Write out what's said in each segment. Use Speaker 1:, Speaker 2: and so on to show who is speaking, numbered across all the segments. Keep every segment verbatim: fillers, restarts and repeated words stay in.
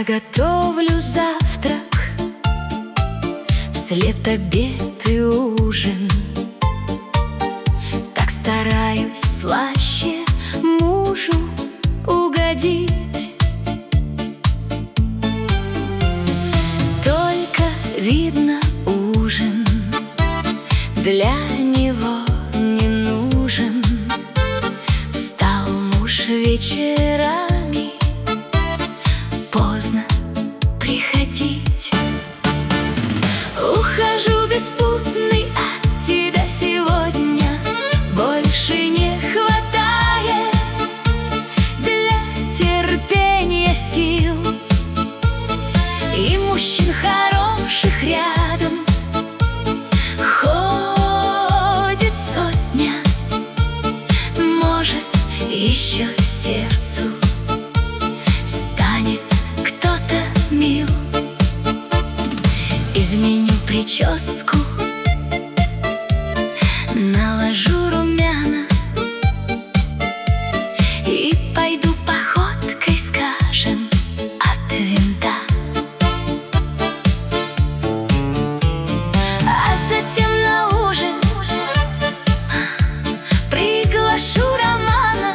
Speaker 1: Я готовлю завтрак, вслед обед и ужин. Так стараюсь слаще мужу угодить. Только видно, ужин для него не нужен. Стал муж вечерами поздно приходить. Ухожу беспутный от тебя сегодня, больше не хватает для терпения сил. И мужчин хороших рядом ходит сотня, может, еще сердцу станет кто-то мил. Изменю прическу, наложу румяна и пойду походкой, скажем, от винта. А затем на ужин приглашу Романа.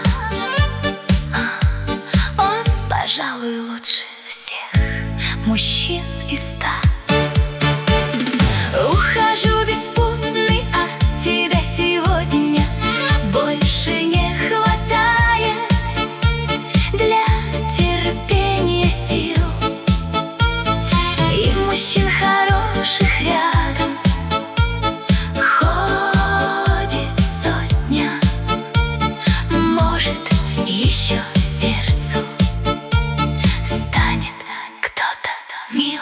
Speaker 1: Он, пожалуй, лучше всех мужчин из ста. Ухожу беспутный от тебя сегодня, больше не хватает для терпения сил. И мужчин хороших рядом ходит сотня, может, еще сердцу станет кто-то мил.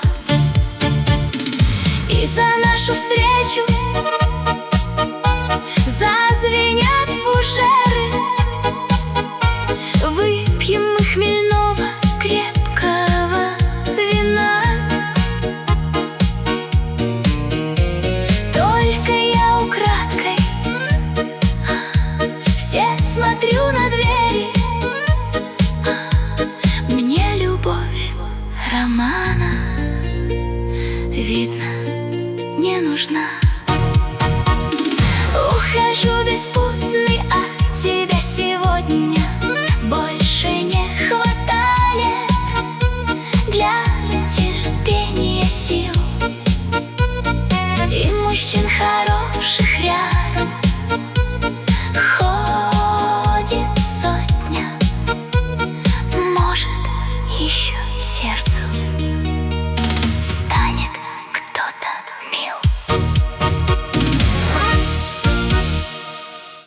Speaker 1: И за нашу встречу зазвенят фужеры. Выпьем мы хмельного крепкого вина. Только я украдкой все смотрю на двери. Мне любовь Романа, видно, не нужна.